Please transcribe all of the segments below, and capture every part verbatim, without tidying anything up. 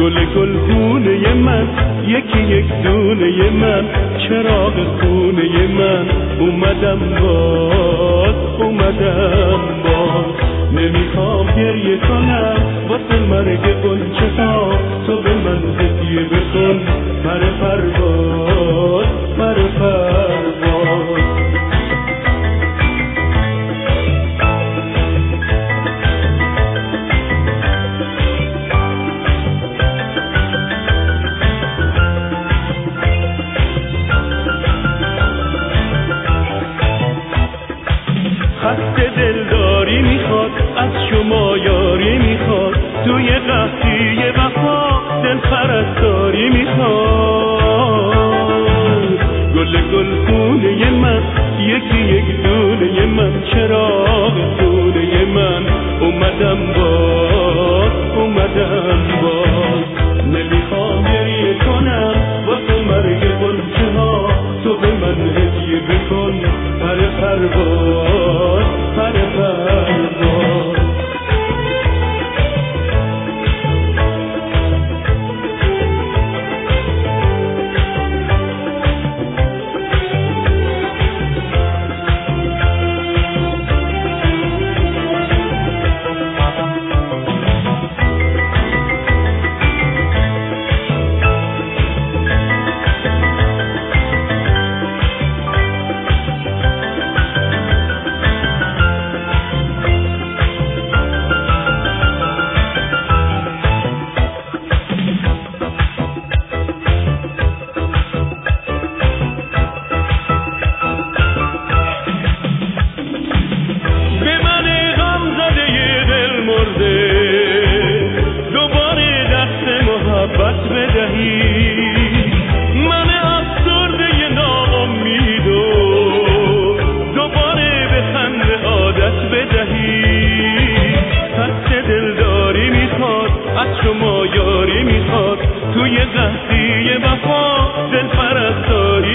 گل گلگونه من، یکی یک دونه من، چراغ خونه من، اومدم باز اومدم باز. نمیخوام گریه کنم واسه مرگ غنچه ها، تو به من هدیه بکن پر پرواز پر پرواز. خسته دلداری میخواد، از شما یاری میخواد، توی قحطی وفا دل پرستاری میخواد. گل گلگونه من، یکی یک دونه من، چراغ خونه من، اومدم باز اومدم باز. نمیخوام گریه کنم واسه مرگ غنچه ها، تو به من هدیه بکن پر پرواز پر پرواز. شما یاری میخواد، توی قحطی وفا دل پرستاری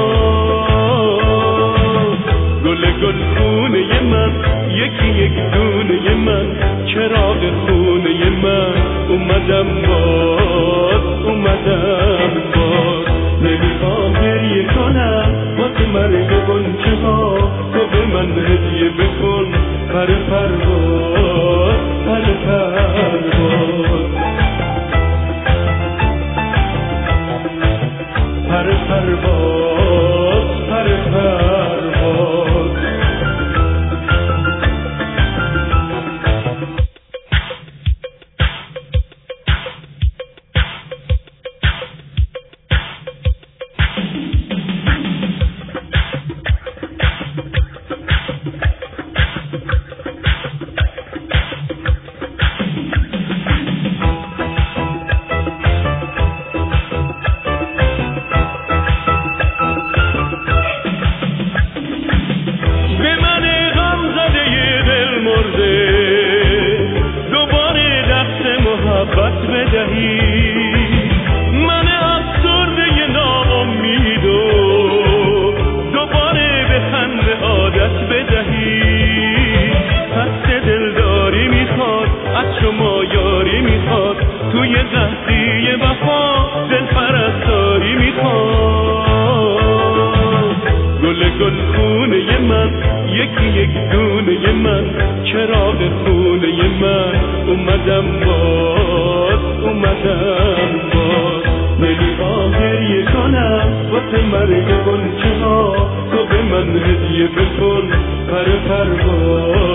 میخواد. گل گلگونه من، یکی یک دونه من، چراغ خونه من، اومدم باز اومدم باز. نمیخوام گریه کنم واسه مرگ غنچه ها، تو به من هدیه بکن پر پرواز پر پرواز پر پرواز پر پرواز. محبت بدهی من افسرده ناامید و دوباره به خنده عادت بدهی. خسته دلداری میخواد، از شما یاری میخواد، توی قحطی وفا دل پرستاری میخواد. گل گلگونه من، یکی یک دونه من، چراغ خونه من، اومدم باز اومدم باز. نمیخوام گریه کنم واسه مرگ غنچه ها، تو به من هدیه بکن پر پرواز